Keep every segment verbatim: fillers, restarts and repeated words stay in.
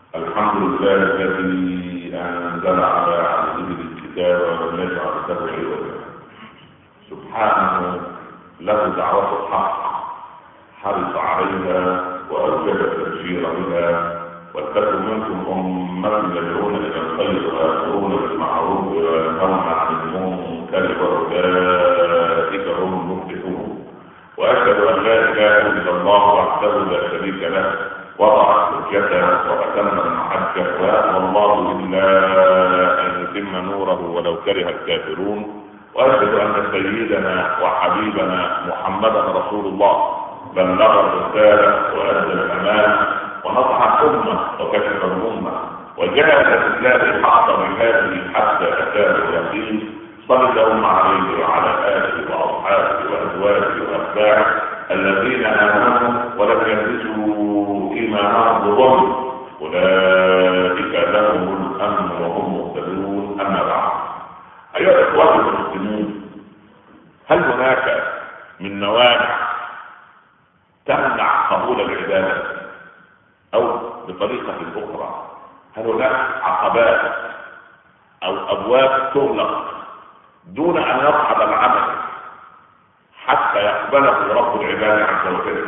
الحمد لله الذي أنزل على عبده الكتاب ولم يجعل له عوجا. سبحانه له دعوة الحق، حرص عليها وأوجب التبشير بها. ولتكن منكم أمة يدعون إلى الخير ويأمرون بالمعروف وينهون عن المنكر وأولئك هم المفلحون. وأشهد أن لا إله إلا الله وحده لا شريك له، وضع حجته وأتم المحجة، ويأبى الله إلا أن يتم نوره ولو كره الكافرون. وأشهد أن سيدنا وحبيبنا محمدا رسول الله بلغ الرسالة وأدى الأمانة ونصح الأمة وكشف الأمة وجاهد في الله حق جهاده حتى أتاه اليقين. صلى اللهم عليه وعلى آله وأصحابه وأزواجه وأتباعه الذين آمنوا ولم يلبسوا إيمانهم بظلم، أولئك لهم الأمن وهم مهتدون. أما بعد، أيها الإخوة المسلمون، هل هناك من موانع تمنع قبول العبادة؟ أو بطريقة أخرى، هل هناك عقبات أو أبواب تغلق دون أن يصعد العمل حتى يقبله رب العباد عز وجل؟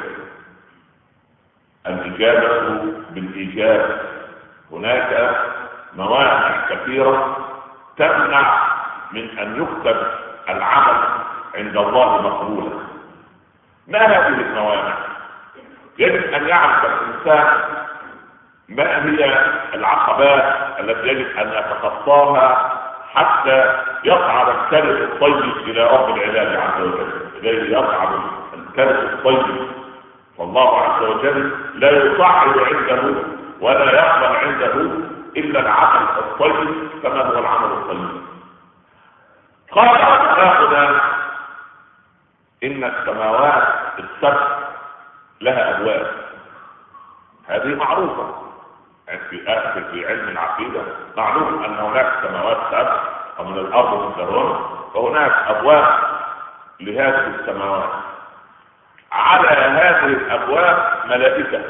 الإجابة بالإيجاب. هناك موانع كثيرة تمنع من أن يكتب العمل عند الله مقبولا. ما هذه الموانع؟ يجب أن يعرف الإنسان ما هي العقبات التي يجب أن يتخطاها حتى يصعد الكلم الطيب إلى رب العباد عز وجل. إليه يصعد الكلم الطيب، فالله عز وجل لا يصعد عنده ولا يقبل عنده إلا العمل الطيب كما هو العمل الطيب. قال أخلاقنا إن السماوات السبع لها أبواب. هذه معروفة في آخر في علم العقيدة، معلوم أن هناك سماوات سبع ومن الأرض مثلهن، وهناك أبواب لهذه السماوات. على هذه الأبواب ملائكة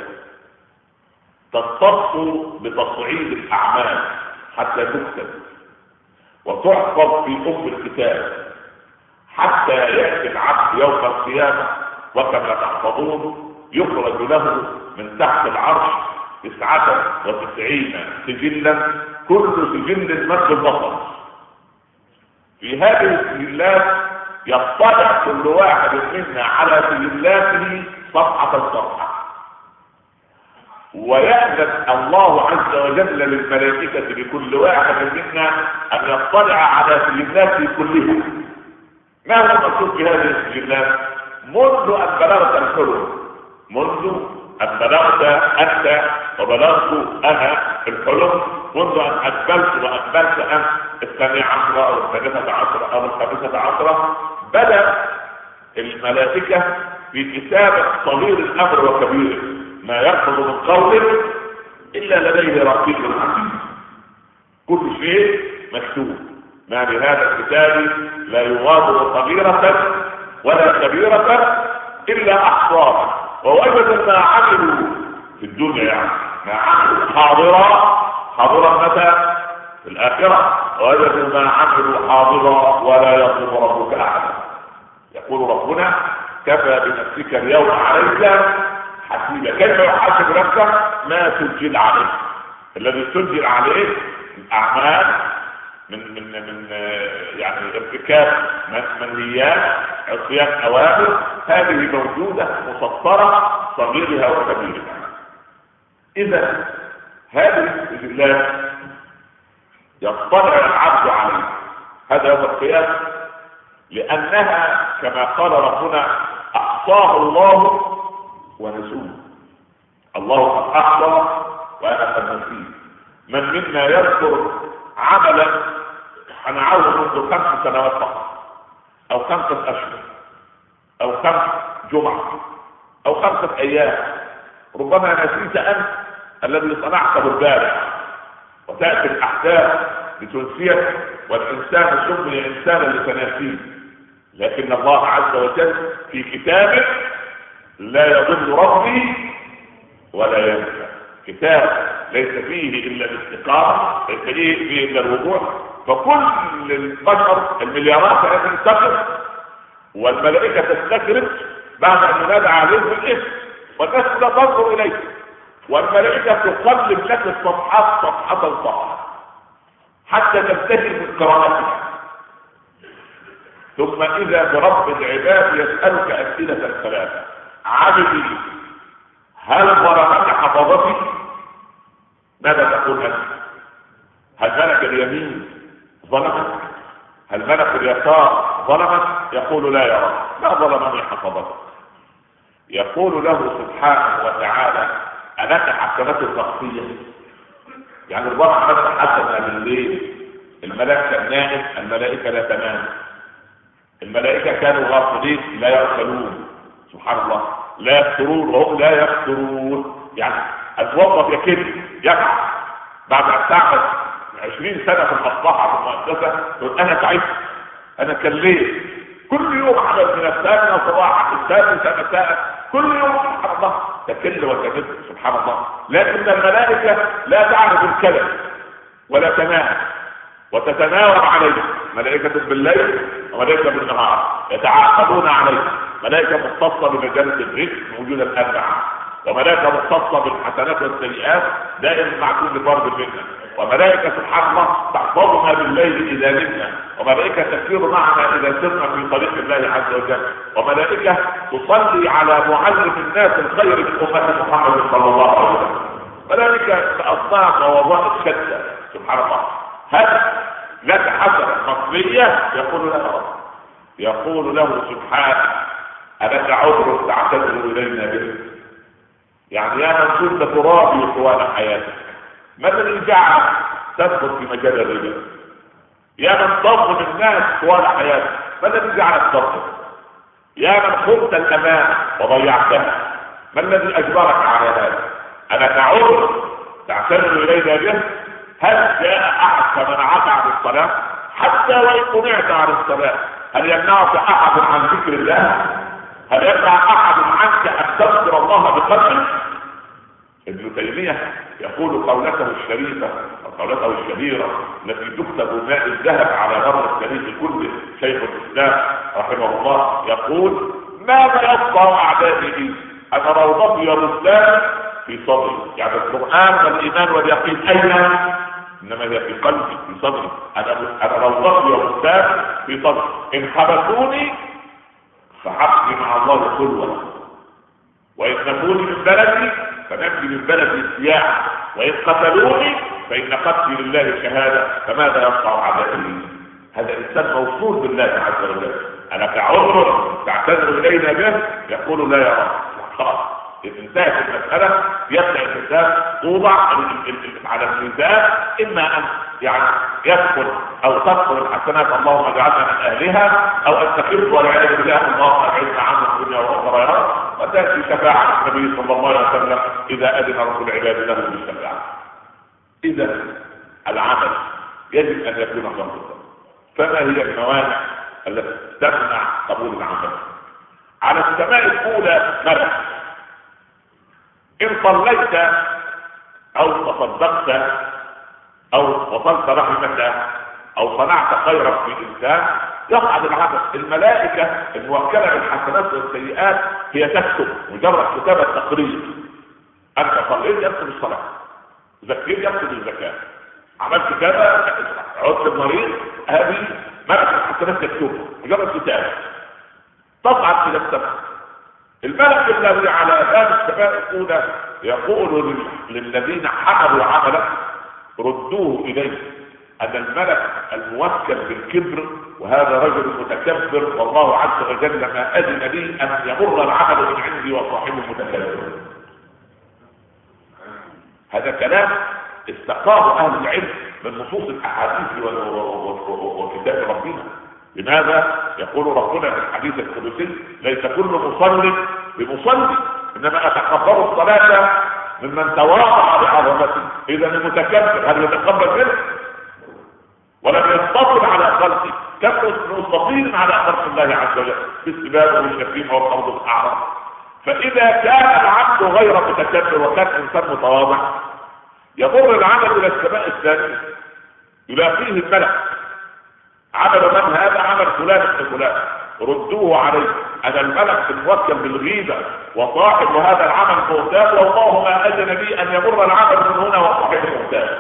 تختص بتصعيد الأعمال حتى تكتب وتحفظ في أم الكتاب حتى يأتي العبد يوم القيامة وكما تحفظون يخرج له من تحت العرش تسعة وتسعين سجلا، كل سجل مد البصر. في هذه السجلات يطلع كل واحد منا على سجلاته صفحة صفحة، ويأذن الله عز وجل للملائكة بكل واحد منا أن يطلع على سجلاته كلها. ما هو المقصود في هذه السجلات؟ منذ أن بلغت الحلم، منذ أن بلغت أنت وبلغت أنا الحلم، منذ أن أقبلت وأقبلت أنت الثانية عشرة أو الثالثة عشرة أو الخامسة عشرة، بدأ الملائكة في كتابة صغير الأمر وكبيره، ما يرفض من قول إلا لديه رقيب عتيد. كل شيء مكتوب، ما بهذا الكتاب لا يغادر صغيرة ولا كبيرة إلا أحصاها، ووجد ما عملوا في الدنيا، يعني ما عملوا حاضرا حاضرا متى؟ في الآخرة. ووجد ما عملوا حاضرا ولا يظلم ربك أحدا. يقول ربنا: كفى بنفسك اليوم عليك حسيبا. كيف يحاسب نفسك؟ ما سجل عليه. الذي سجل عليه الأعمال من من من يعني ارتكاب منهيات، عصيان اوامر، هذه موجوده مسطره صغيرها وكبيرها. اذا هذه السجلات يطلع العبد عليه، هذا هو القياس، لانها كما قال ربنا: احصاه الله ونسوه. الله قد احصى وانا قد نسيت. من منا يذكر عملا صنعه منذ خمس سنوات فقط، او خمسة اشهر، او خمس جمعة، او خمسة ايام، ربما نسيت انت الذي صنعته البارح، وتأتي الاحداث لتنسيك، والانسان سمي انسانا لتناسيه. لكن الله عز وجل في كتابه لا يضل ربي ولا ينسى. كتاب ليس فيه الا الاستقامه، ليس فيه الا الوضوح. فكل البشر المليارات التي تقف والملائكه تستكرم بعد ان ينادى عليهم بالاسم، والناس لا تنظر اليه، والملائكه تقلب لك الصفحات صفحه صفحه حتى تنتهي من قراءتها. ثم اذا برب العباد يسالك اسئله الثلاثه: عبدي هل ظلمك حفظتي؟ ماذا تقول انت؟ هل ملك اليمين ظلمك؟ هل ملك اليسار ظلمك؟ يقول لا يا رب، ما ظلمني حفظتك. يقول له سبحانه وتعالى: ألك حسنات شخصية؟ يعني الظلم عملت حسنة بالليل، الملك كان نائم، الملائكة لا تنام، الملائكة كانوا غافلين لا يغفلون، سبحان الله، لا يفترون وهم لا يفترون. يعني الوظف يكد يقع بعد ان تعمل عشرين سنة في المصلحة في المؤسسة تقول انا تعبت، انا كليت، كل يوم عمل من الثامنة صباحا الثالثة مساء، كل يوم سبحان الله تكل وتمد سبحان الله. لكن الملائكة لا تعرف الكلام ولا تنام وتتناوب عليه، ملائكة بالليل وملائكة بالنهار يتعاقبون عليه، ملائكة مختصة بمجالة الرزق موجودة الأربعة، وملائكة مختصة بالحسنات والسيئات دائما مع كل فرد منا، وملائكة سبحان الله تحفظنا بالليل إذا نمنا، وملائكة تسير معنا إذا سرنا في طريق الله عز وجل، وملائكة تصلي على معلم الناس الخير من أمة محمد صلى الله عليه وسلم. ملائكة بأصناف ووظائف شتى سبحان الله. هل لك حسنة مصرية؟ يقول له رب، يقول له سبحانه: ألك عذر تعتذر إلينا به؟ يعني يا من كنت ترابي طوال حياتك، ماذا الذي جعلك تدخل في مجال الربا؟ يا من تظلم الناس طوال حياتك، ماذا الذي جعلك تظلم؟ يا من خنت الأمانة وضيعتها، ما الذي أجبرك على هذا؟ ألك عذر تعتذر إلينا به؟ هل جاء احد فمنعك عن الصلاة؟ حتى وان منعت عن الصلاة هل يمنعك احد عن ذكر الله؟ هل يمنع احد عنك ان تذكر الله بقلبك؟ ابن تيمية يقول قولته الشريفة وقولته الشهيرة التي تكتب ماء الذهب على مر التاريخ كله، شيخ الاسلام رحمه الله يقول: ماذا يصنع اعدائي؟ انا روضتي يا رسلان في صدري. يعني القرآن والايمان واليقين اين؟ انما هي في قلبي في صدري. انا انا روضتي يا رسلان في صدري، ان حبسوني فحبسي مع الله خلوة، وان نفوني من بلدي فنفي من بلدي السياحة، وان قتلوني فان قتلي لله شهادة، فماذا يصنع اعدائي؟ هذا انسان موصول بالله عز وجل. انا كعذر تعتذر الينا به؟ يقول لا يا رب. خلاص انتهت المسألة. يبدأ الإنسان توضع على الميزان، إما أن يعني يدخل أو تدخل الحسنات اللهم اجعلنا من أهلها، أو أن تخف والعياذ بالله اللهم أبعدنا عنه الدنيا والآخرة يا رب. وتأتي شفاعة النبي صلى الله عليه وسلم إذا أذن رب العباد له بالشفاعة. إذا العمل يجب أن يكون خمسة. فما هي الموانع التي تمنع قبول العمل؟ على السماء الأولى ملك. إن صليت أو تصدقت أو وصلت رحمك أو صنعت خيرا في إنسان يصعد العمل. الملائكة الموكلة بالحسنات والسيئات هي تكتب، مجرد كتابة تقرير. أنت صليت يكتب الصلاة، زكيت يكتب الزكاة، عملت كذا، عدت المريض، هذه ملك الحسنات تكتبها، مجرد كتابة تصعد إلى السماء. الملك الذي على باب السماء الأولى يقول للذين حملوا عمله ردوه إليه، أن الملك الموكل بالكبر وهذا رجل متكبر، والله عز وجل ما أذن لي أن يمر العمل من عندي وصاحبه متكبر. هذا كلام استقاه أهل العلم من نصوص الأحاديث وكتاب ربنا. لماذا؟ يقول ربنا في الحديث القدسي: ليس كل مصلي بمصلي، انما اتقبل الصلاه ممن تواضع بعظمته. اذا المتكبر هل يتقبل منه؟ ولم يستطل على خلقه، كم مستطيل على خلق الله عز وجل في السباب والشتيمه والارض الاعراض. فاذا كان العبد غير متكبر وكان انسان متواضع يمر العمل الى السماء الثانيه، يلاقيه الملك، عمل من هذا؟ عمل فلان ابن فلان، ردوه عليه، انا الملك الموكل بالغيبه وصاحب هذا العمل مغتاب، والله ما اذن لي ان يمر العمل من هنا وصاحبه مغتاب.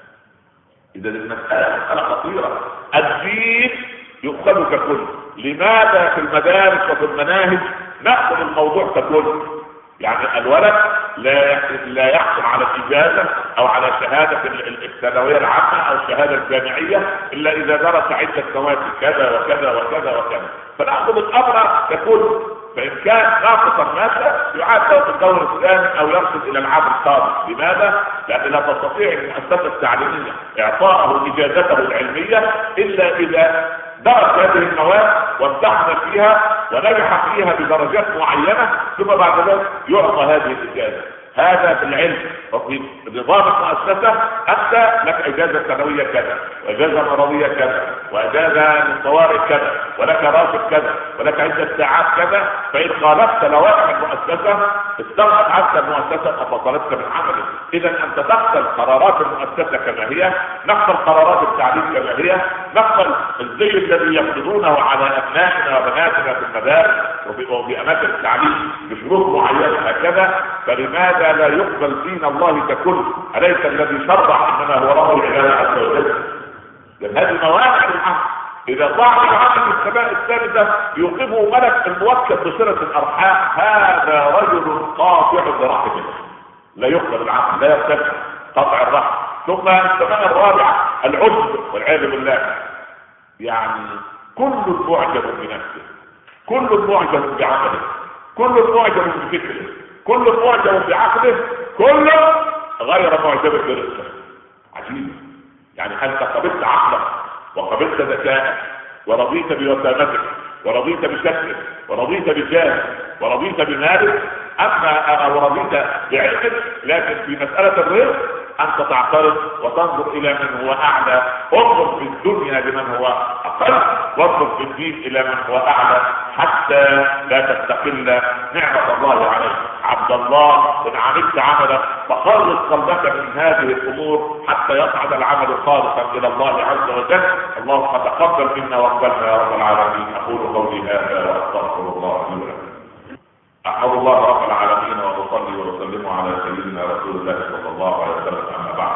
اذا المساله مساله خطيره. الدين يؤخذ ككل. لماذا في المدارس وفي المناهج ناخذ الموضوع ككل؟ يعني الولد لا لا يحصل على اجازه او على شهاده الثانويه العامه او الشهاده الجامعيه الا اذا درس عده سنوات كذا وكذا وكذا وكذا، فناخذ الامر ككل. فان كان ناقصا ماده يعاد له في الدور الثاني او يرشد الى العام القادم. لماذا؟ لان لا تستطيع المؤسسه التعليميه اعطاءه اجازته العلميه الا اذا درس هذه المواد وامتحن فيها ونجح فيها بدرجات معينه، ثم بعد ذلك يعطى هذه الاجازه. هذا في العلم وفي نظام المؤسسه. انت لك اجازه سنويه كذا، واجازه مرضيه كذا، واجازه للطوارئ كذا، ولك راتب كذا، ولك عده ساعات كذا. فان خالفت لوائح المؤسسه استغنت عنك المؤسسه ففصلتك من عملك. اذا انت تقبل قرارات المؤسسه كما هي، نقبل قرارات التعليم كما هي، نقبل الزي الذي يفرضونه على ابنائنا وبناتنا في المدارس وفي اماكن التعليم بشروط معينه هكذا. فلماذا لا يقبل دين الله ككل؟ أليس الذي شرع انما هو رب العالمين عز وجل؟ لان هذه موانع للعمل. اذا ضاع العمل في السماء الثالثه يوقفه ملك الموكل بصله الارحام، هذا رجل قاطع برحمه، لا يقبل العمل، لا يرتفع، قطع الرحم. ثم السماء الرابعه العجب والعياذ بالله. يعني كل معجب بنفسه، كل معجب بعمله، كل معجب بفكره، كل معجب بعقله، كل غير معجب برزقه. عجيب. يعني انت قبلت عقلك وقبلت ذكائك ورضيت بوسامتك ورضيت بشكلك ورضيت بجاهك ورضيت بمالك، اما او رضيت بعلمك، لكن في مساله الرزق انت تعترض وتنظر الى من هو اعلى. انظر في الدنيا لمن هو اقل، وانظر في الدين الى من هو اعلى، حتى لا تستقل نعمه الله عليك. عبد الله ان عملت عملا فخلص قلبك من هذه الامور حتى يصعد العمل خالصا الى الله عز وجل. اللهم تقبل منا واقبلنا يا رب العالمين. اقول قولي هذا واستغفر الله لي ولكم. احمد الله رب العالمين واصلي واسلم على سيدنا رسول الله صلى الله عليه وسلم. اما بعد،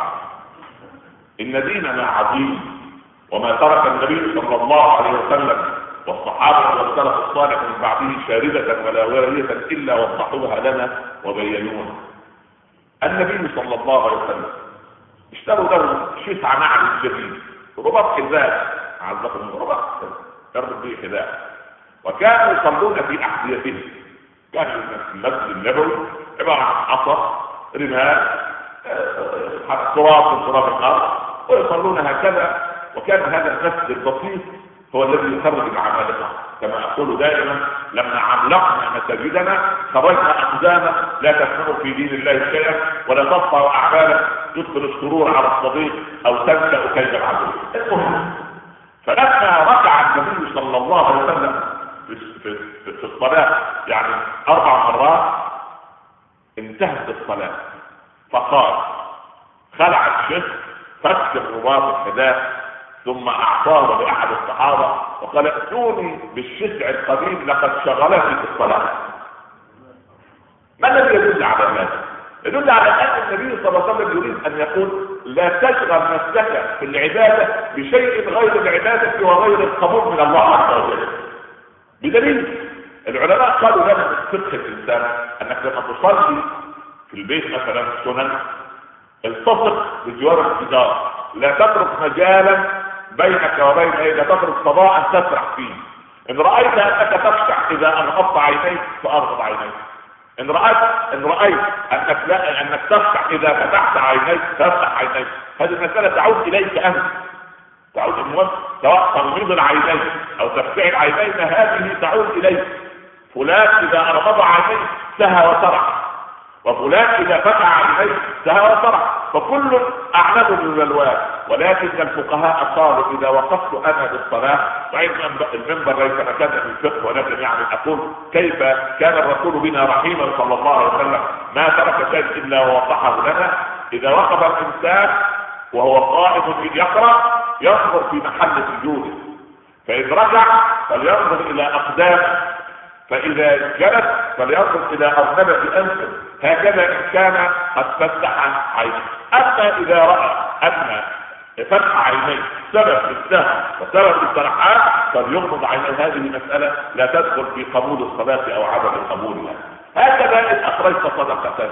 ان ديننا عظيم، وما ترك النبي صلى الله عليه وسلم والصحابه والسلف الصالح من بعده شارده ولا واريه الا وضحوها لنا وبينوها. النبي صلى الله عليه وسلم اشتروا له شسع نعل جديد، رباط حذاء، عزكم رباط الربيع حذاء، وكانوا يصلون في احذيتهم. كان المسجد النبوي عباره عن عصا، رمال، تراب من تراب الارض، ويصلون هكذا. وكان هذا المسجد البسيط هو الذي يخرج العمالقه. كما اقول دائما، لما علقنا مساجدنا خرجنا اقداما لا تفهم في دين الله شيئا ولا تقطع اعمالا تدخل السرور على الصديق او تملا كيد العدو. المهم، فلما ركع النبي صلى الله عليه وسلم في, في, في, في الصلاه يعني اربع مرات، انتهت الصلاه فقال، خلع الشيخ، فك الرباط الحذاء، ثم اعطاه لاحد الصحابه وقال ائتوني بالشسع القديم لقد شغلني في الصلاه. ما الذي يدل على هذا؟ يدل على ان النبي صلى الله عليه وسلم يريد ان يقول لا تشغل نفسك في العباده بشيء غير العباده وغير القبول من الله عز وجل. بدليل العلماء قالوا لنا من فقه الانسان انك لما تصلي في البيت مثلا السنن، التصق بجوار الجدار، لا تترك مجالا بينك وبين ايه، لا تترك فضاء تسرح فيه. ان رايت انك تخشع اذا اغمضت عينيك فاغمض عينيك، ان رايت ان رايت انك لا انك تخشع اذا فتحت عينيك فافتح عينيك. هذه المساله تعود اليك انت، تعود المهم، سواء تغميض العينين او تفتح العينين، هذه تعود اليك. فلان اذا اغمض عينيه سهى وسرح، وفلان اذا فتح عينيه سهى وسرح، فكل اعلم بالبلوان. ولكن الفقهاء قالوا اذا وقفت انا بالصلاه، وعند المنبر ليس مكان للفقه، ولكن يعني اقول كيف كان الرسول بنا رحيما صلى الله عليه وسلم، ما ترك شيء الا ووضحه لنا. اذا وقف الانسان وهو قائم يقرأ ينظر في محل سجوده، فإذا رجع فلينظر الى اقدامه، فاذا جلس فلينظر الى ارنبة انفه، هكذا ان كان قد فتح عينه. اما اذا راى ان فتح عينيه سبب السهو وسبب السرحان فليغمض عينيه. هذه مسألة لا تدخل في قبول الصلاة او عدم قبولها. هكذا ان اخرجت صدقة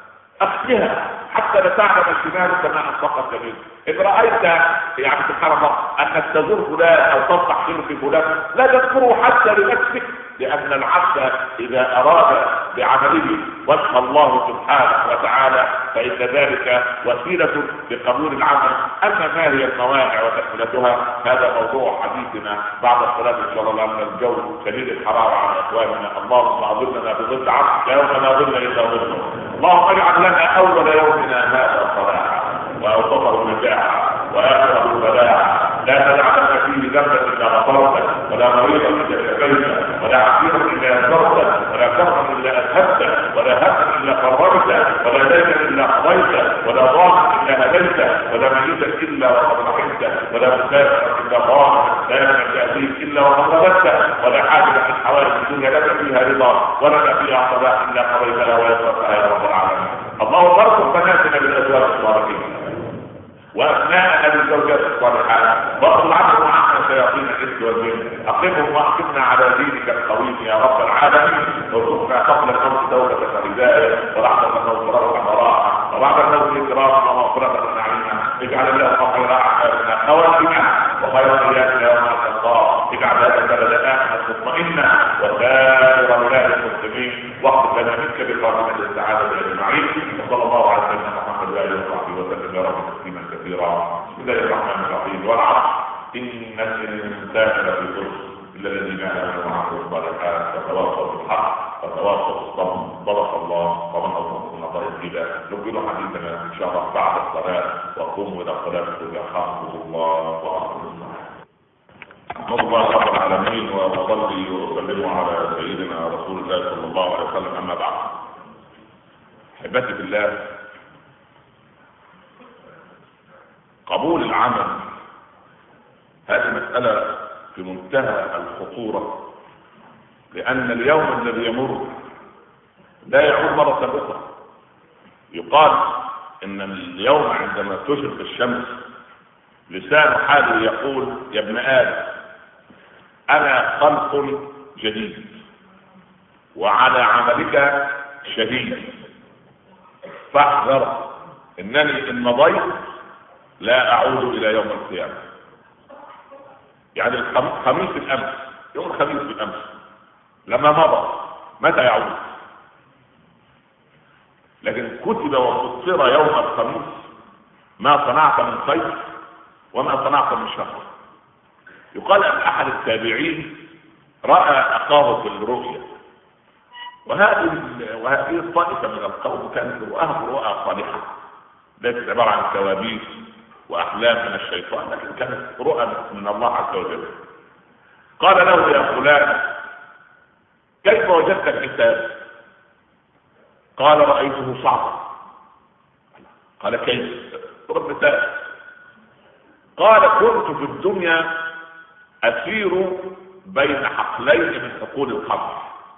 اخفها حتى لا تعلم شمالك ما انفقت يمينك. ان رايت يعني سبحان الله انك تزور فلان او تفتح خير في فلان لا تذكره حتى لنفسك، لان العبد اذا اراد بعمله وجه الله سبحانه وتعالى فان ذلك وسيله لقبول العمل. اما ما هي الموانع وتكملتها هذا موضوع حديثنا بعد الصلاه ان شاء الله، لان الجو شديد الحراره على اخواننا. اللهم اظلنا بظل عرشك يوم لا ظل الا ظله. اللهم اجعل لنا اول يومنا هذا صلاحا واوسطه نجاحا واخره فلاحا، لا تدع لنا فيه ذنبا الا غفرته، ولا مريضا الا شفيته، ولا عسيرا الا يسرته، ولا كرما الا اذهبته، ولا هما الا فرجته، ولا دينا الا قضيته، ولا ضالا الا هديته، ولا ميتا الا وقد رحمته، ولا مسافرا الا ضالا، لا يمنع فيه الا وقد رددته، ولا حاجه من حوائج الدنيا لك فيها رضا ولنا فيها صلاح الا قضيتها ويسرتها يا رب العالمين. اللهم ارزق بناتنا بالازواج الصالحين وابناءنا بالزوجات الصالحات، واخذ عنهم وعنا شياطين الانس والجن، اقمهم واحكمنا على دينك القويم يا رب العالمين، وارزقنا قبل الموت توبه فرداء، وبعد الموت روحا وراحه، وبعد الموت اكراما ومغفره ونعيما. اجعل اللهم خير اعمالنا خواتمنا وخير ايامنا يوم نلقاك. اجعل هذا البلد امنا مطمئنا وسائر بلاد المسلمين، واغفر لنا منك بفضلك السعاده اجمعين. وصلى الله على سيدنا محمد واله وصحبه وسلم يا رب تسليما كثيرا. بسم الله الرحمن الرحيم. والعصر ان الانسان لفي خسر الا الذين امنوا وعملوا الصالحات وتواصوا بالحق وتواصوا بالصبر. صدق الله ومن اصدق من الله قيلا. نكمل حديثنا ان شاء الله بعد الصلاه، وقوموا الى صلاتكم يرحمكم الله واخر الصلاه. نحمد الله رب العالمين واصلي واسلم على سيدنا رسول الله صلى الله عليه وسلم. اما بعد، احبتي في الله، قبول العمل هذه مسألة في منتهى الخطورة، لأن اليوم الذي يمر لا يعود مرة أخرى. يقال إن اليوم عندما تشرق الشمس لسان حاله يقول يا ابن آدم أنا خلق جديد وعلى عملك شهيد، فاحذر إنني إن مضيت لا أعود إلى يوم القيامة. يعني الخميس الأمس، يوم الخميس بالأمس لما مضى متى يعود؟ لكن كتب وفسر يوم الخميس ما صنعت من خير وما صنعت من شر. يقال أن أحد التابعين رأى أخاه في الرؤيا، وهذه وهذه الطائفة من القوم كانت رؤاها رؤى صالحة، ليست عبارة عن كوابيس وأحلام من الشيطان، لكن كانت رؤى من الله عز وجل. قال له يا فلان كيف وجدت الكتاب؟ قال رأيته صعبا. قال كيف؟ ضرب مثال. قال كنت في الدنيا أسير بين حقلين من حقول الخمر،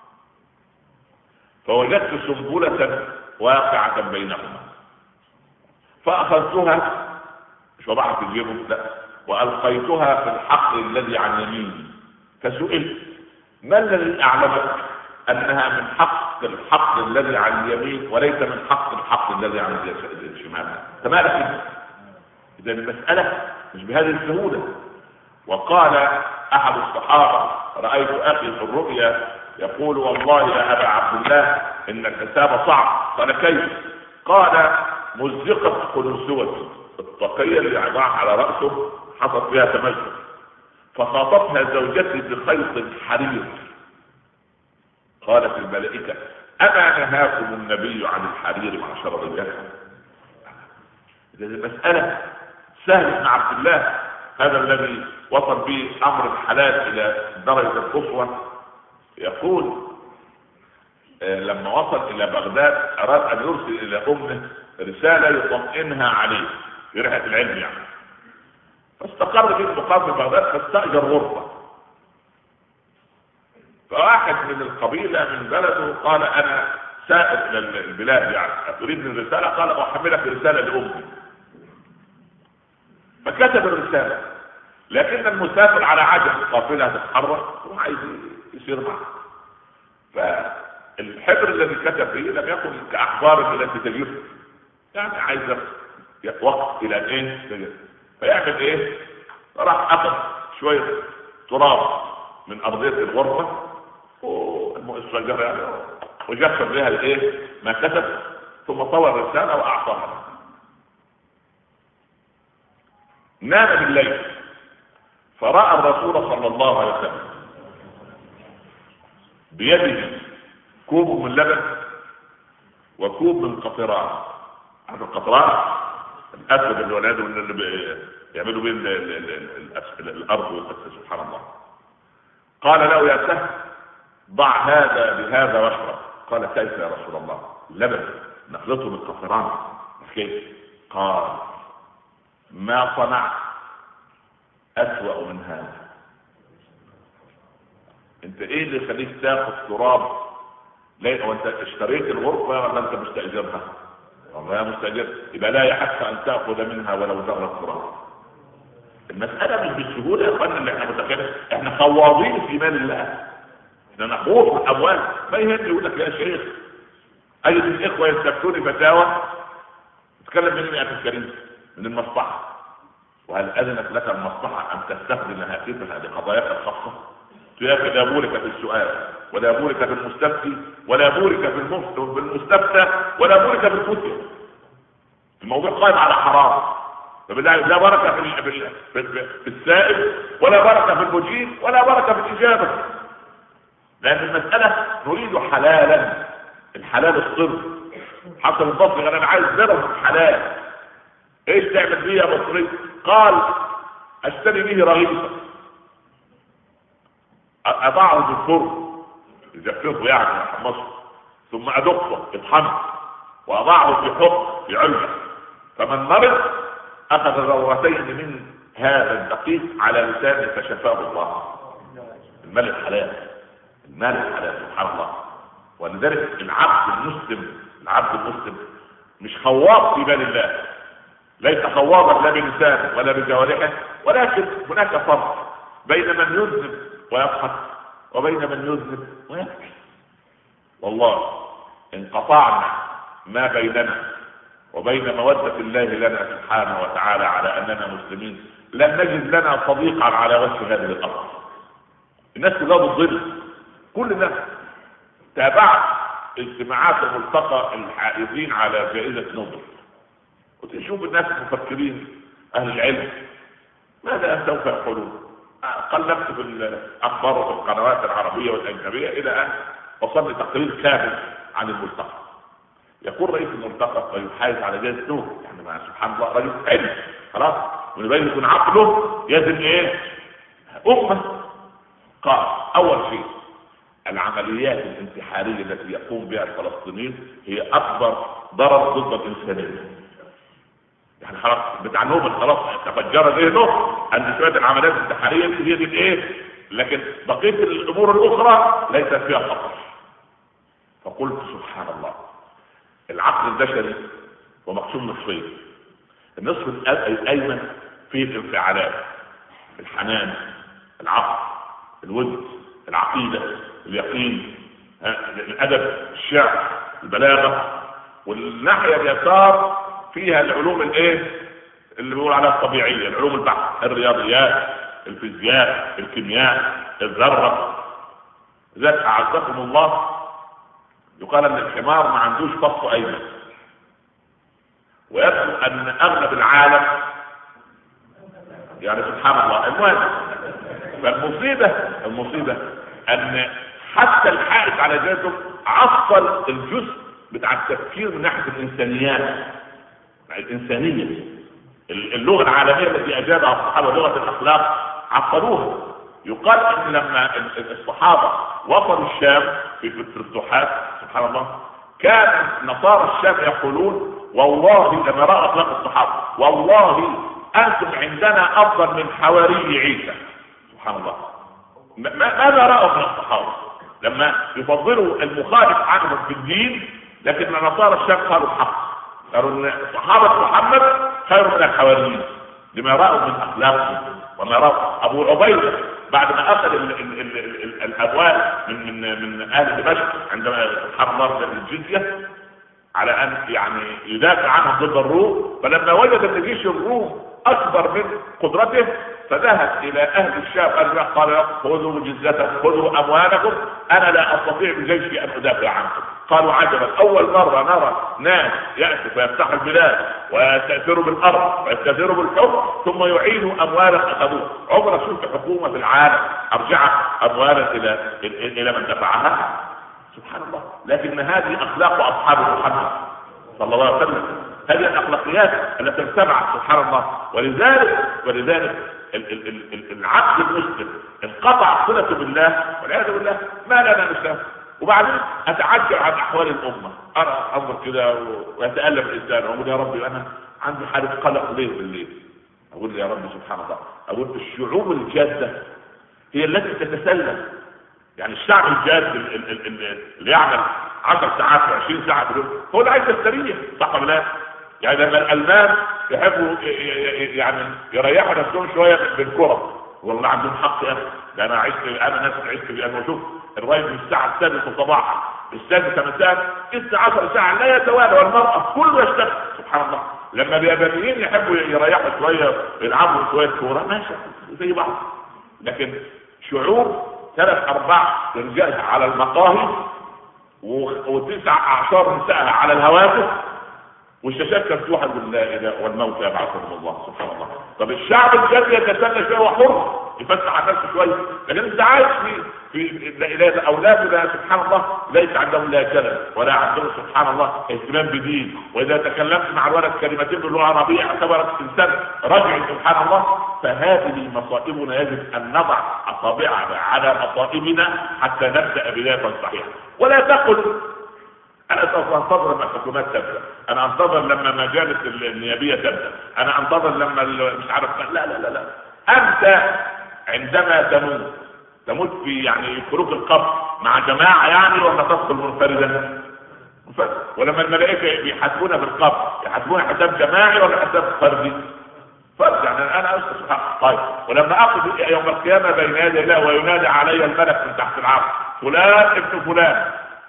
فوجدت سنبلة واقعة بينهما، فأخذتها مش وضعت في جيبه، لا، وألقيتها في الحقل الذي عن يميني، فسئلت ما الذي أعلمك أنها من حق الحقل الذي عن اليمين وليس من حق الحقل الذي عن الشمال؟ تمالك إذا المسألة مش بهذه السهولة. وقال أحد الصحابة رأيت أخي في الرؤيا يقول والله يا أبا عبد الله إن الحساب صعب. قال كيف؟ قال مزقت قلنسوتي، الطاقية اللي عبارة على رأسه حصل فيها تمزق، فخاطبها زوجتي بخيط حرير. قالت الملائكة أما نهاكم النبي عن الحرير معشر الرجال؟ إذا المسألة سهل بن عبد الله هذا الذي وصل به أمر الحلال إلى درجة القصوى يقول لما وصل إلى بغداد أراد أن يرسل إلى أمه رسالة يطمئنها عليه في رحلة العلم يعني. فاستقر في المقام في بغداد فاستأجر غرفة. فواحد من القبيلة من بلده قال انا سائر الى البلاد يعني اريد من الرسالة، قال احملك رسالة لأمي. فكتب الرسالة، لكن المسافر على عجل قافلة تتحرك وعايز يصير معه. فالحبر الذي كتب فيه لم يكن كأخبار التي تجري، يعني عايز وقت الى ايه فيعمل ايه؟ راح اخذ شوية تراب من ارضية الغرفة والشجرة يعني وجسد بها الايه ما كتب، ثم طوى الرسالة واعطاها. نام بالليل فرأى الرسول صلى الله عليه وسلم بيده كوب من لبن وكوب من قطران. عارف القطران الاسود اللي ولاده اللي بيعملوا بين الارض والاسد سبحان الله. قال له يا سهل ضع هذا بهذا واشرب. قال كيف يا رسول الله؟ لبن نخلطه بالقطران كيف؟ قال ما صنعت أسوأ من هذا. انت ايه اللي يخليك تاخذ تراب؟ ليه وانت اشتريت الغرفة ولا انت مستأجرها؟ والله مستأجر، يبقى لا يحق ان تأخذ منها ولو ذرة تراب. المسألة مش بالسهولة يا اخوانا اللي احنا متخيلين، احنا خواضين في مال الله، احنا نخوض الاموال. ما يهمني يقول لك يا شيخ اجد الاخوة يستفتوني فتاوى تتكلم من يا اخي الكريم من المصلحة، وهل أذنت لك المصلحة أن تستخدم هاتفها لقضاياك الخاصة؟ لا بورك في السؤال ولا بورك في المستفتي ولا بورك في المستفتى ولا بورك في الفتية. الموضوع قائم على حرام، فبالله لا بركة في, في, في السائل ولا بركة في المجيب ولا بركة في الإجابة، لأن المسألة نريد حلالا، الحلال الصرف. حتى البصري أنا عايز درهم حلال، ايش تعمل بيه يا مصري؟ قال اشتري به رغيفا اضعه في الفرن يجففه يعني يحمصه، ثم ادقه يطحنه واضعه في حق في علبه، فمن مرض اخذ ذرتين من هذا الدقيق على لسانه فشفاه الله. المال الحلال، المال الحلال سبحان الله. ولذلك العبد المسلم العبد المسلم مش خواض في مال الله، ليس خواضا لا بلسانه ولا بجوارحه، ولكن هناك فرق بين من يذنب ويضحك وبين من يذنب ويبكي. والله ان قطعنا ما بيننا وبين مودة الله لنا سبحانه وتعالى على اننا مسلمين لن نجد لنا صديقا على وجه هذه الارض. الناس كلها بتضل، كل الناس. تابعت اجتماعات الملتقى الحائزين على جائزة نوبل وتشوف الناس المفكرين اهل العلم ماذا سوف يقولون. قلبت في الاخبار وفي القنوات العربيه والاجنبيه الى ان وصلني تقرير كامل عن الملتقى. يقول رئيس الملتقى ويحايز على جائزة نوبل، يعني ما سبحان الله رجل علم خلاص ونبين يكون عقله يزن ايه امه. قال اول شيء العمليات الانتحاريه التي يقوم بها الفلسطينيين هي اكبر ضرر ضد الانسانيه. يعني خلاص بتاع نوبل خلاص تفجر ذهنه ان شويه العمليات الانتحاريه هي دي ايه، لكن بقيه الامور الاخرى ليست فيها خطر. فقلت سبحان الله، العقل البشري ومقسوم نصفين، النصف الايمن فيه الانفعالات، الحنان، العقل، الود، العقيده، اليقين، الادب، الشعر، البلاغه. والناحيه اليسار فيها العلوم الايه اللي بيقول عليها الطبيعيه، العلوم البحث، الرياضيات، الفيزياء، الكيمياء، الذره. ذات اعزكم الله يقال ان الحمار ما عندوش فص ايمن، ويبدو ان اغلب العالم يعني سبحان الله. المهم فالمصيبه المصيبه ان حتى الحائز على ذاته عطل الجزء بتاع التفكير من ناحيه الانسانيات الانسانيه. اللغه العالميه التي اجادها الصحابه لغه الاخلاق عطلوها. يقال ان لما الصحابه وصلوا الشام في الفتوحات سبحان الله كان نصارى الشام يقولون والله لما رأى اخلاق الصحابه والله انتم عندنا افضل من حواري عيسى. سبحان الله. ماذا رأوا من الصحابه لما يفضلوا المخالف عنهم في الدين؟ لكن نصارى الشام قالوا الحق، قالوا ان صحابه محمد خير من الحواريين لما رأوا من اخلاقهم وما رأوا. ابو عبيده بعد ما اخذ ال ال ال ال الاموال من من من اهل دمشق عندما سبحان الله الجزيه على ان يعني يدافع عنهم ضد الروم، فلما وجد ان جيش الروم اكبر من قدرته فذهب الى اهل الشام قال خذوا جزيتكم خذوا اموالكم انا لا استطيع بجيشي ان ادافع عنكم. قالوا عجبا، اول مره نرى ناس ياتوا فيفتحوا البلاد ويستاثروا بالارض ويستاثروا بالحكم ثم يعيدوا اموالا اخذوها. عمر شفت حكومه في العالم ارجعت اموالا الى الى من دفعها؟ سبحان الله. لكن هذه اخلاق اصحاب محمد صلى الله عليه وسلم، هذه الاخلاقيات التي اتبعت سبحان الله. ولذلك ولذلك العبد المسلم انقطع صلته بالله والعياذ بالله ما لنا نسلم. وبعدين اتعجب عن احوال الامه، ارى انظر كده ويتالم الانسان واقول يا ربي انا عندي حاله قلق ليل بالليل. اقول يا ربي سبحان الله، اقول الشعوب الجاده هي التي تتسلم. يعني الشعب الجاد اللي يعمل عشر ساعات وعشرين ساعه في اليوم هو اللي عايز يستريح، صح ولا لا؟ يعني لما الالمان يحبوا يعني يريحوا نفسهم شويه بالكره والله عندهم حق يا اخي. انا عشت انا ناس عشت انا بشوف الراجل من الساعه السادسه صباحا السادسه مساء تسع عشر ساعه لا يتوالى والمراه كله يشتغل سبحان الله. لما اليابانيين يحبوا يريحوا شويه يلعبوا شويه كوره ماشي زي بعض، لكن شعوب ثلاث ارباع رجالها على المقاهي وتسع اعشار نسائها على الهواتف والشاشات مفتوحه بالله والموت يبعثهم الله سبحان الله. طب الشعب الجاد يتسلى شويه وحر يفتح على نفسه شويه، لكن انت عايش في في اولادنا سبحان الله ليس عندهم لا كلام ولا عندهم سبحان الله اهتمام بدين، واذا تكلمت مع الولد كلمتين باللغه العربيه اعتبرك انسان رجعي سبحان الله. فهذه مصائبنا يجب ان نضع اصابعنا على مصائبنا حتى نبدا بدايه صحيحه. ولا تقل انا سوف انتظر لما الحكومات تبدا، انا انتظر لما مجالس النيابيه تبدا، انا انتظر لما مش عارف. لا لا لا لا، انت عندما تموت تموت في يعني خروج القبر مع جماعه يعني ولا تدخل منفردا؟ منفرد. ولما الملائكه بيحاسبونا في القبر يحاسبونا حساب جماعي ولا حساب فردي؟ فرد. يعني انا اسال طيب ولما اقف يوم القيامه بين يدي الله وينادي علي الملك من تحت العرش فلان ابن فلان،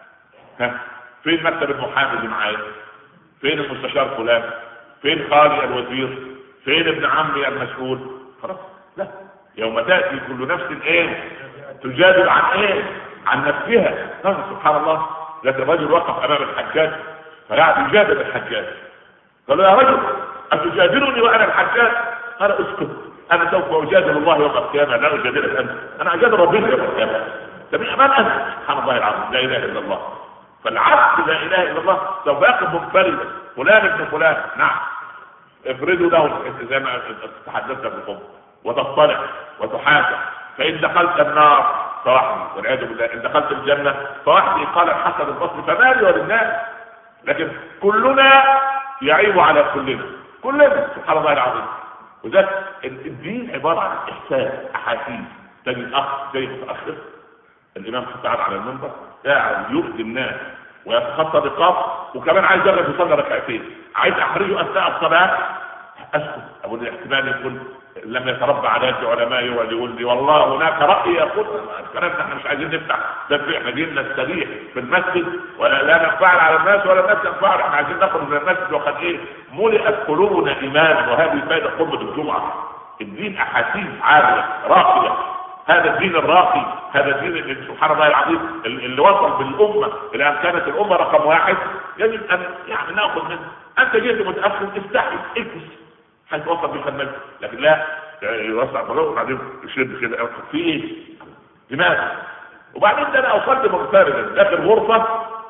ها فين مكتب المحامي اللي معايا؟ فين المستشار فلان؟ فين خالي الوزير؟ فين ابن عمي المسؤول؟ خلاص لا، يوم تاتي كل نفس ايه تجادل عن ايه؟ عن نفسها. سبحان الله. لكن الرجل وقف امام الحجاج فقعد يجادل الحجاج، قال له يا رجل اتجادلني وانا الحجاج؟ قال اسكت، انا سوف اجادل الله يوم القيامه لا اجادلك انت، انا اجادل ربنا يوم القيامه. سميع من انت؟ سبحان الله العظيم، لا اله الا الله. فالعبد لا اله الا الله سوف يقف منفردا فلان ابن فلان. نعم افرضوا له زي ما تحدثت بالحب وتطلع وتحاسب، فان دخلت النار فوحدي والعياذ بالله، ان دخلت الجنه فوحدي. قال الحسن البصري فمالي وللناس. لكن كلنا يعيب على كلنا كلنا سبحان الله العظيم. وذلك الدين عباره عن احساس احاسيس. تجد اخ زي متاخر الامام قاعد على المنبر قاعد يؤذي الناس ويتخطى رقاب وكمان عايز يرجع يصلي ركعتين، عايز احرجه اثناء الصلاه اسكت. اقول لي احتمال يكون لم يتربى على العلماء يقول لي والله هناك راي يقول الكلام ده احنا مش عايزين نفتح ده في احنا جينا نستريح في المسجد ولا لا ننفعل على الناس ولا الناس تنفعل، احنا عايزين نخرج من المسجد وقد ايه ملئت قلوبنا ايمانا. وهذه فائده خطبه الجمعه. الدين احاسيس عاليه راقيه، هذا الدين الراقي، هذا الدين اللي سبحان الله العظيم اللي وصل بالامه الى ان كانت الامه رقم واحد. يجب ان يعني ناخذ منه. انت جيت متاخر استحي اكس حيث وصل بك المجد، لكن لا يوسع بلوغ وبعدين يشد كده في ايه؟ لماذا؟ وبعدين ده انا اوصلت منفردا داخل غرفه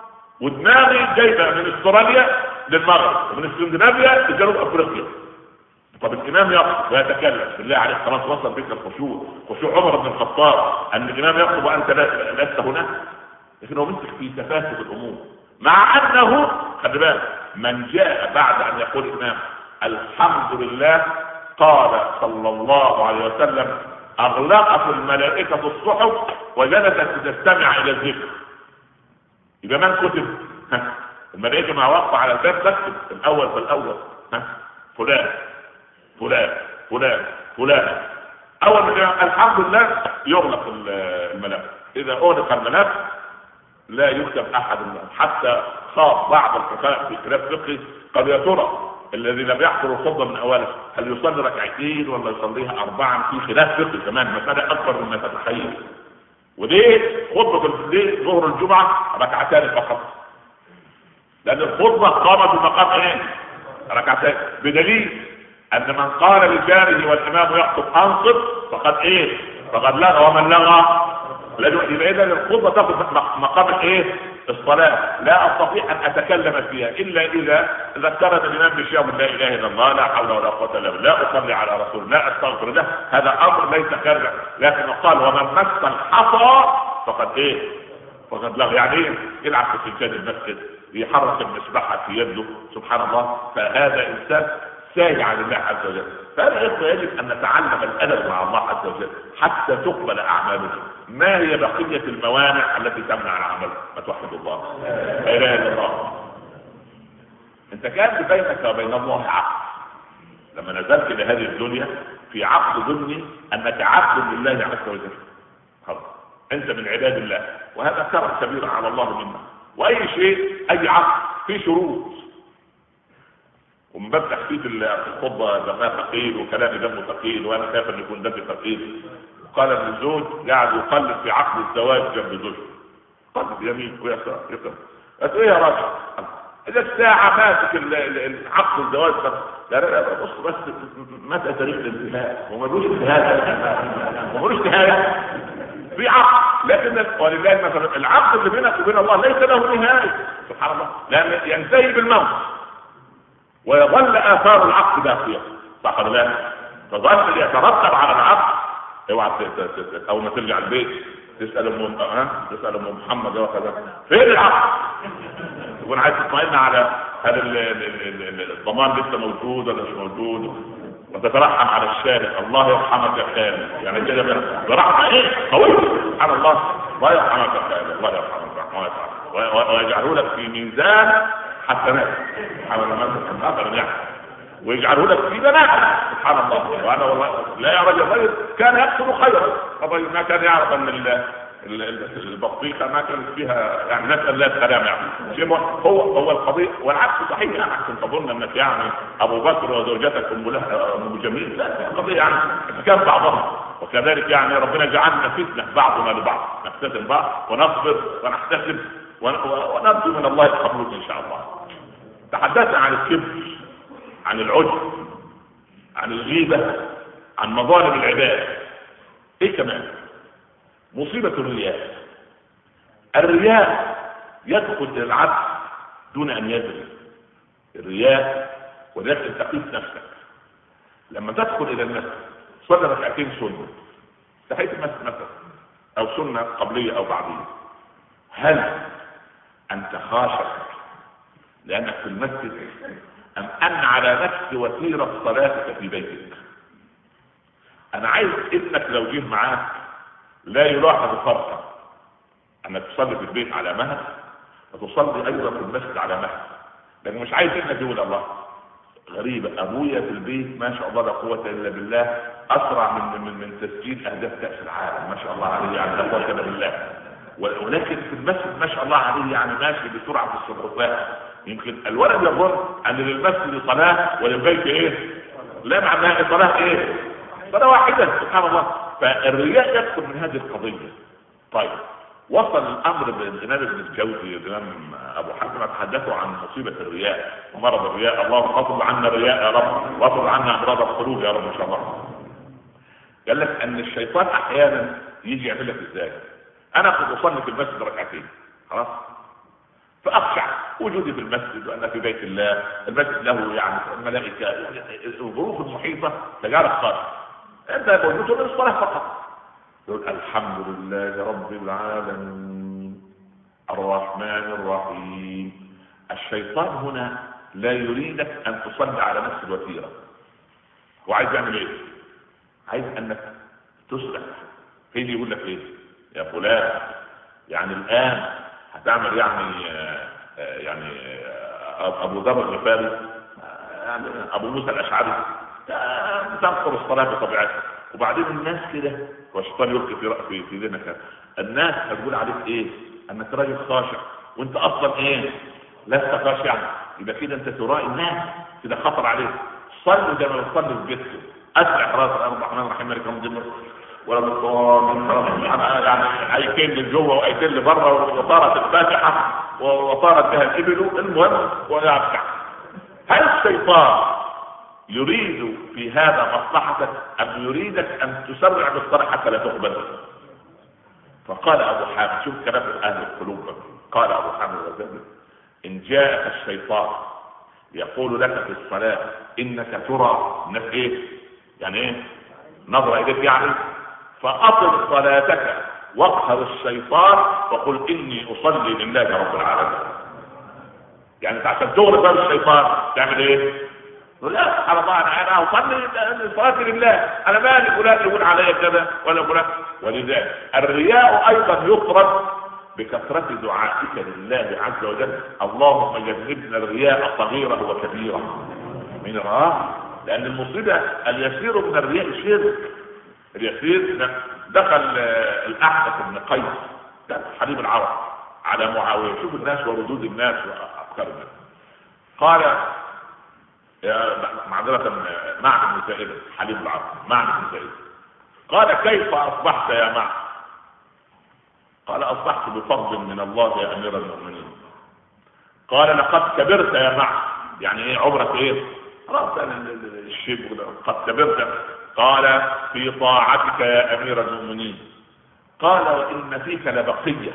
ودماغي جايبه من استراليا للمغرب ومن اسكندنافيا لجنوب افريقيا. طب الامام يقف ويتكلم بالله عليك خلاص وصل بك الخشوع، خشوع عمر بن الخطاب ان الامام يقف وانت لست هناك. لكن هو مسك في تفاسد الامور مع انه خلي بالك من جاء بعد ان يقول الامام الحمد لله قال صلى الله عليه وسلم اغلقت الملائكة الصحف وجلست تستمع الى الذكر. يبقى من كتب؟ الملائكة ما واقفة على الباب تكتب الاول فالاول، فلان فلان فلان فلان. اول ما الحمد لله يغلق الملف. اذا اغلق الملف لا يكتب احد منهم. حتى خاض بعض الفقهاء في خلاف فقهي قد يا ترى الذي لم يحضر الخطبه من اولها هل يصلي ركعتين ولا يصليها اربعا؟ في خلاف فقهي كمان، مساله اكبر مما تتخيل. وليه خطبه ليه ظهر الجمعه ركعتان فقط؟ لان الخطبه قامت بمقام ايه؟ ركعتين، بدليل ان من قال لجاره والامام يخطب انصت فقد ايه؟ فقد لغى، ومن لغى يبقى اذا الخطبه تاخذ مقام ايه؟ الصلاه. لا استطيع ان اتكلم فيها الا اذا ذكرت الامام بشيء من لا اله الا الله، لا حول ولا قوه الا بالله، لا اصلي على رسول، لا استغفر له، هذا امر ليس كرع. لكن قال ومن مس الحصى فقد ايه؟ فقد لغى. يعني ايه؟ يلعب في سجاد المسجد، يحرك المسبحه في يده، سبحان الله، فهذا انسان ساهي عن الله عز وجل. فهذا يجب ان نتعلم الادب مع الله عز وجل حتى تقبل اعمالنا. ما هي بقيه الموانع التي تمنع العمل؟ ما توحد الله، لا اله الا الله. انت كان بينك وبين الله عقد. لما نزلت الى هذه الدنيا في عقد ضمني انك عبد لله عز وجل. خلاص انت من عباد الله، وهذا كرم كبير على الله منا. واي شيء اي عقد في شروط، ومن باب تحديد الخطبه دمها ثقيل وكلامي دمه ثقيل وانا خايف ان يكون دمي ثقيل. قال ابن الزوج قاعد يقلب في عقد الزواج جنب زوجته، قلب يمين ويسار يقلب. قلت ايه يا راجل؟ اذا الساعه ماسك عقد الزواج. لا لا لا بص بس متى تاريخ الانتهاء؟ ومالوش انتهاء، ومالوش نهايه في عقد. لكن ولله مثلا العقد اللي بينك وبين الله ليس له نهايه، سبحان الله، لان ينتهي بالموت ويظل اثار العقد باقيه، صح ولا لا؟ فظل يترتب على العقد. اوعى اول ما ترجع البيت تسال ام ها تسال ام محمد يا كذا فين العقد؟ تكون عايز تطمئن على هل الضمان لسه موجود ولا مش موجود، وتترحم على الشارع. الله يرحمك يا خالد، يعني كده برحمه ايه قويه، سبحان الله. الله يرحمك يا خالد، الله يرحمك رحمه الله، ويجعله لك في ميزان حسنات، سبحان الله، يعني ويجعله لك في بنات، سبحان الله. وانا والله لا يا رجل، الرجل كان يقصد خيرا، الرجل ما كان يعرف ان البطيخه ما كانت فيها يعني نسال الله السلام. يعني هو هو القضيه، والعكس صحيح. يعني احسن تظن انك يعني ابو بكر وزوجتك ام ام جميل، لا القضيه يعني كان بعضها. وكذلك يعني ربنا جعلنا فتنه بعضنا لبعض، نفتتن بعض ونصبر ونحتسب ونرجو من الله القبول ان شاء الله. تحدثنا عن الكبر، عن العجب، عن الغيبه، عن مظالم العباد. ايه كمان؟ مصيبه الرياء. الرياء يدخل الى العبد دون ان يدري. الرياء ولكن تقيس نفسك. لما تدخل الى المسجد صلي ركعتين سنه، تحيه المسجد مثلا او سنه قبليه او بعديه، هل انت خاشع لانك في المسجد ام ان على نفس وتيره صلاتك في بيتك؟ انا عايز ابنك لو جه معاك لا يلاحظ فرقا انك تصلي في البيت على مهل وتصلي ايضا في المسجد على مهل، لان مش عايز ابنك يقول الله غريبه ابويا في البيت ما شاء الله لا قوه الا بالله اسرع من من من تسجيل اهداف كاس العالم، ما شاء الله عليه يعني لا قوه الا بالله، ولكن في المسجد ما شاء الله عليه يعني ماشي بسرعه الصدفات. يمكن الولد يظن ان للمسجد صلاه وللبيت ايه؟ لا معناها صلاه ايه؟ صلاه واحده، سبحان الله. فالرياء يدخل من هذه القضيه. طيب وصل الامر بالامام ابن الجوزي الامام ابو حاتم تحدثوا عن مصيبه الرياء ومرض الرياء. اللهم اطرد عنا الرياء يا رب، واطرد عنا امراض القلوب يا رب ان شاء الله. قال لك ان الشيطان احيانا يجي يعمل لك ازاي؟ انا كنت اصلي في المسجد ركعتين خلاص، فاخشع وجودي في المسجد وأنا في بيت الله، المسجد له يعني الملائكة، الظروف المحيطة تجعلك خارج. أنت موجود من الصلاة فقط يقول الحمد لله رب العالمين الرحمن الرحيم. الشيطان هنا لا يريدك ان تصلي على نفس الوتيره. وعايز يعمل ايه؟ عايز انك تصلح. فين يقول لك ايه يا فلان، يعني الان هتعمل يعني آه يعني آه ابو ذر الغفاري، يعني ابو موسى الاشعري، تنقر الصلاه بطبيعتها. وبعدين الناس كده، والشيطان يلقي في في في ذهنك الناس هتقول عليك ايه؟ انك راجل خاشع، وانت اصلا ايه؟ لست خاشعا. يبقى كده انت ترائي الناس، كده خطر عليك. صلوا زي ما بتصلي في بيتك، اسرع راس الرحمن الرحيم مالك يوم الدين ولا بالضال، يعني ايتين لجوه وايتين لبره، وطارت الفاتحه وطارت بها الابل، المهم ولا يركع. هل الشيطان يريد في هذا مصلحتك ام يريدك ان تسرع بالصلاه حتى لا تقبل؟ فقال ابو حامد، شوف كلام اهل القلوب، قال ابو حامد الغزالي: ان جاءك الشيطان يقول لك في الصلاه انك ترى انك ايه؟ يعني ايه؟ نظر اليك يعني، فاطل صلاتك واقهر الشيطان وقل اني اصلي لله رب العالمين. يعني انت عشان تغلب باب الشيطان تعمل ايه؟ لا سبحان الله، انا انا اصلي صلاتي لله، انا مالي فلان يقول علي كذا ولا فلان. ولذلك الرياء ايضا يطرد بكثرة دعائك لله عز وجل: اللهم جنبنا الرياء صغيره وكبيره. من الرياء، لان المصيبه اليسير من الرياء شرك. اليسير دخل الاحدث بن قيس حليم العرب على معاويه، شوف الناس وردود الناس وافكار الناس. قال معذرة معن بن سائدة حليم العرب، معن بن سائدة، قال: كيف اصبحت يا معن؟ قال: اصبحت بفضل من الله يا امير المؤمنين. قال: لقد كبرت يا معن. يعني ايه عمرك ايه؟ خلاص الشيب قد كبرت. قال: في طاعتك يا امير المؤمنين. قال: وان فيك لبقية.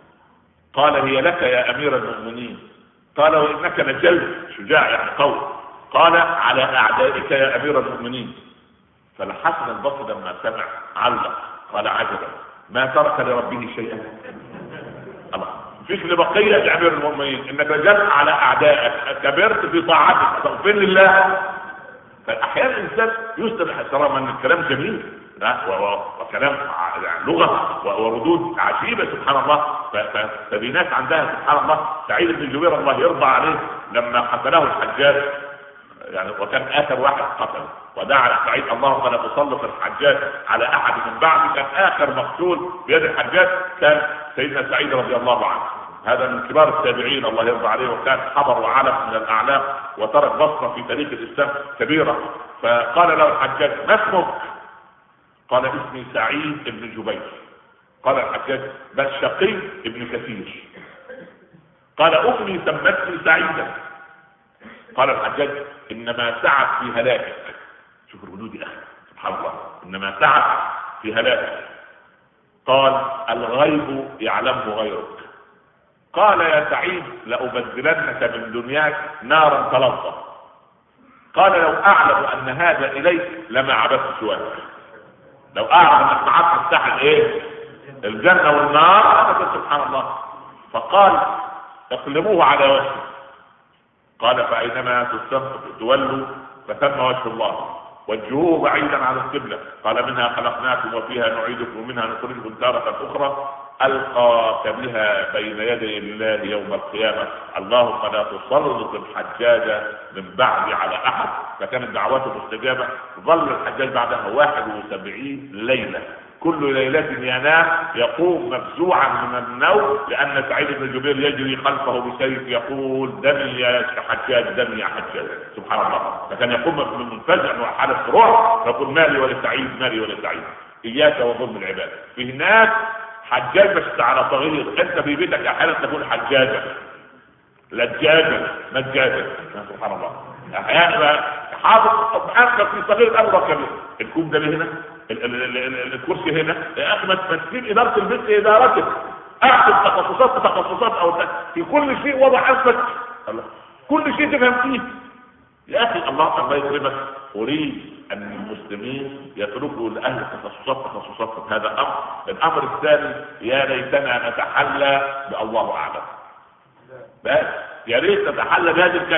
قال: هي لك يا امير المؤمنين. قال: وانك لجلد، شجاع يعني قوي. قال: على اعدائك يا امير المؤمنين. فالحسن البصري لما سمع علق قال: عجبا، ما ترك لربه شيئا. الله، فيك لبقية يا امير المؤمنين، انك رجعت على اعدائك، كبرت في طاعتك، تغفر لله. فاحيانا الانسان يصدر احتراما ان الكلام جميل وكلام لغه وردود عجيبه سبحان الله. ففي ناس عندها سبحان الله. سعيد بن جبير الله يرضى عليه لما قتله الحجاج، يعني وكان اخر واحد قتل، ودعا سعيد: اللهم لا تسلط الحجاج على احد من بعد. كان اخر مقتول بيد الحجاج كان سيدنا سعيد رضي الله عنه، هذا من كبار التابعين الله يرضى عليه، وكان حضر وعلم من الاعلام وترك بصمه في تاريخ الاسلام كبيره. فقال له الحجاج: ما اسمك؟ قال: اسمي سعيد بن جبير. قال الحجاج: بل شقي ابن كثير. قال: امي سمتني سعيدا. قال الحجاج: انما سعت في هلاكك. شوف الردود يا اخي سبحان الله، انما سعت في هلاكك. قال: الغيب يعلمه غيرك. قال: يا سعيد لأبدلنك من دنياك نارا تلظى. قال: لو اعلم ان هذا اليك لما عبدت سواك. لو اعلم انك معك مفتاح الايه؟ الجنه والنار. سبحان الله. فقال: اقلبوه على وجهه. قال: فاينما تولوا فثم وجه الله، وجهوه بعيدا عن القبله. قال: منها خلقناكم وفيها نعيدكم ومنها نخرجكم تارة اخرى القاك بها بين يدي الله يوم القيامه. اللهم لا تسلط الحجاج من بعد على احد. فكانت دعوته مستجابه. ظل الحجاج بعدها واحد وسبعين ليله، كل ليلة ينام يقوم مفزوعا من النوم، لأن سعيد بن جبير يجري خلفه بسيف يقول: دمي يا حجاج، دمي يا حجاج. سبحان الله. فكان يقوم منفزع وحالة روح يقول: مالي ولسعيد، مالي ولسعيد. إياك وظلم العباد. في ناس حجاج بس على صغير، أنت في بيتك أحيانا تكون حجاجا، لجاجا، مجاجا. سبحان الله. أحيانا حافظ أنت في صغير الأمر وكبير. الكوب ده هنا، الكرسي هنا. يا اخي ما تسيب اداره البيت ادارتك، احسن تخصصات تخصصات او في كل شيء وضع انفك، كل شيء تفهم فيه. يا اخي الله الله يكرمك، اريد ان المسلمين يتركوا لاهل التخصصات تخصصات. هذا امر. الامر الثاني: يا ليتنا نتحلى بالله اعلم. بس يا ريت نتحلى بهذه الكلمه.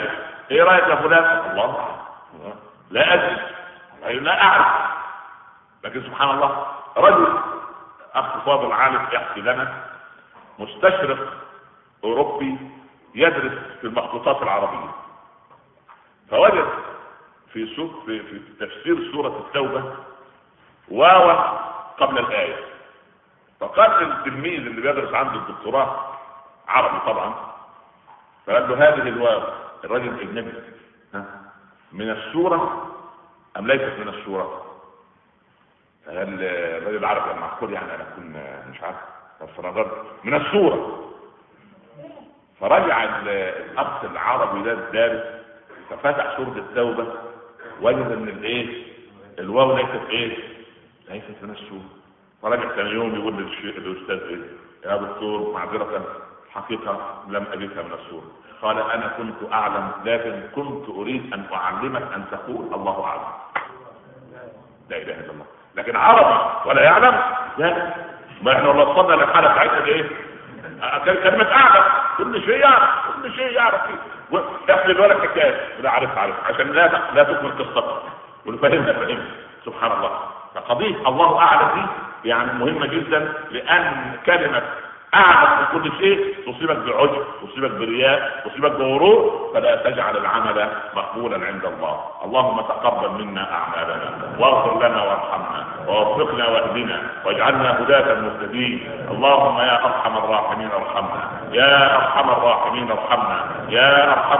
ايه رايك يا فلان؟ الله لا ادري، لا اعرف. لكن سبحان الله رجل اخ فاضل عالم يحكي لنا، مستشرق اوروبي يدرس في المخطوطات العربيه، فوجد في سورة في, في تفسير سورة التوبة واو قبل الآية، فقال للتلميذ اللي بيدرس عنده الدكتوراه عربي طبعا، فقال له هذه الواو الرجل الأجنبي من السورة أم ليست من السورة؟ فقال الرجل العربي المعقول يعني أنا أكون مش عارف، فنظرت من السورة. فرجع الأخ العربي ده الدارس ففتح سورة التوبة وجد ان الايه الواو ليست ايه ليست من السورة. فرجع ثاني يوم يقول للاستاذ ايه يا دكتور معذرة حقيقة لم اجدها من السورة. قال انا كنت اعلم لكن كنت اريد ان اعلمك ان تقول الله اعلم. لا اله الا الله. لكن عربي ولا يعلم؟ لا. ما احنا لو وصلنا للحالة بتاعتنا ايه كلمة اعلم، كل شيء يعرف، كل شيء يعرف فيه. احمل ولا حكايه لا عارف عارف عشان لا لا تكمل قصتك ونفهمها فهم. سبحان الله. فقضيه الله اعلم دي يعني مهمه جدا، لان كلمه اعلم في كل شيء تصيبك بعجب، تصيبك برياء، تصيبك بغرور، فلا تجعل العمل مقبولا عند الله. اللهم تقبل منا اعمالنا واغفر لنا وارحمنا ووفقنا واهدنا واجعلنا هداة مهتدين. اللهم يا ارحم الراحمين ارحمنا، يا ارحم الراحمين ارحمنا، يا ارحم